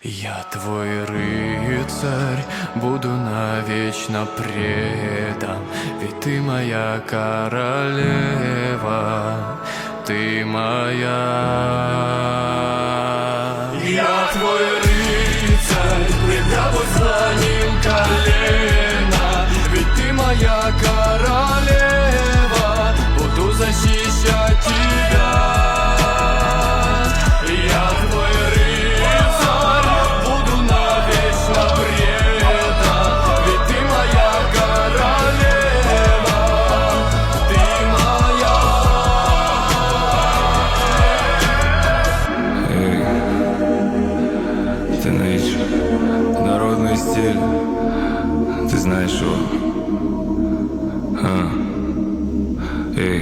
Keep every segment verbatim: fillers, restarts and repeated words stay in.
Я твой рыцарь, буду навечно предан, ведь ты моя королева, ты моя. Я твой рыцарь, предам знанием колена, ведь ты моя королева, буду защищать тебя. Я твой рыцарь, буду навечно предан, ведь ты моя королева, ты моя. Эй, ты знаешь, народный стиль, ты знаешь его. А. Эй,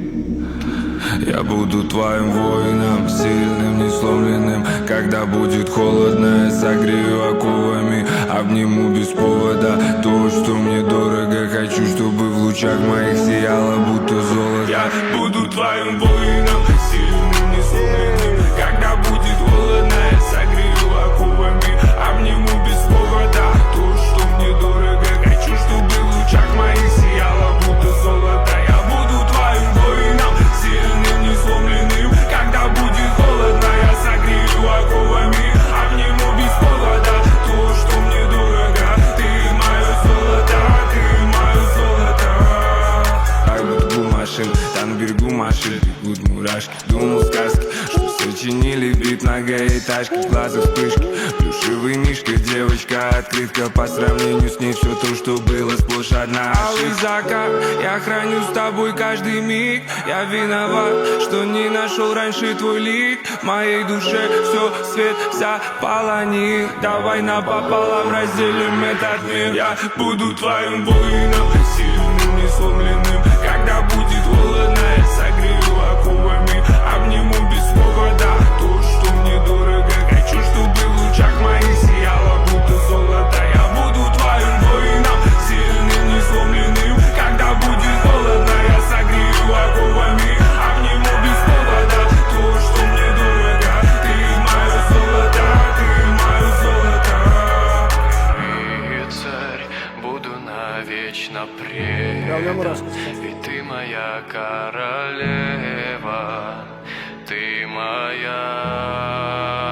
я буду твоим воином, сильным, несломленным. Когда будет холодно, я согрею оковами, обниму без повода то, что мне дорого. Хочу, чтобы в лучах моих сияло, будто золото. Я буду твоим воином, сильным, несломленным. Когда будет холодно, я согрею оковами, обниму без повода то, что мне дорого. Хочу, чтобы в лучах моих сияло, будто золото. Я буду твоим воином, сильным, несломленным. Когда будет холодно, я согрею оковами, обниму без повода то, что мне дорого. Ты мое золото, ты мое золото. Как будто машин, там на берегу машин бегут мурашки. Думал сказки, что сочинили бит многоэтажки, в глазах вспышки, плюшевый мишка, девочка, открытка. По сравнению с ней все то, что было, сплошь одна ошибка. Закат, я храню с тобой каждый миг. Я виноват, что не нашел раньше твой лик. В моей душе все, свет, вся полонит. Давай напополам разделим этот мир. Я буду твоим воином, сильным, несломленным. Когда будет холодно, я согрею оковами, обниму без повода то, что мне дорого. Хочу, чтобы в лучах моих сияло, будто золото. Я буду твоим воином, сильным, несломленным. Когда будет холодно, я согрею оковами, обниму без повода то, что мне дорого. Ты мое золото, ты мое золото. Рыцарь, буду навечно предан, ведь ты моя королева, ты моя.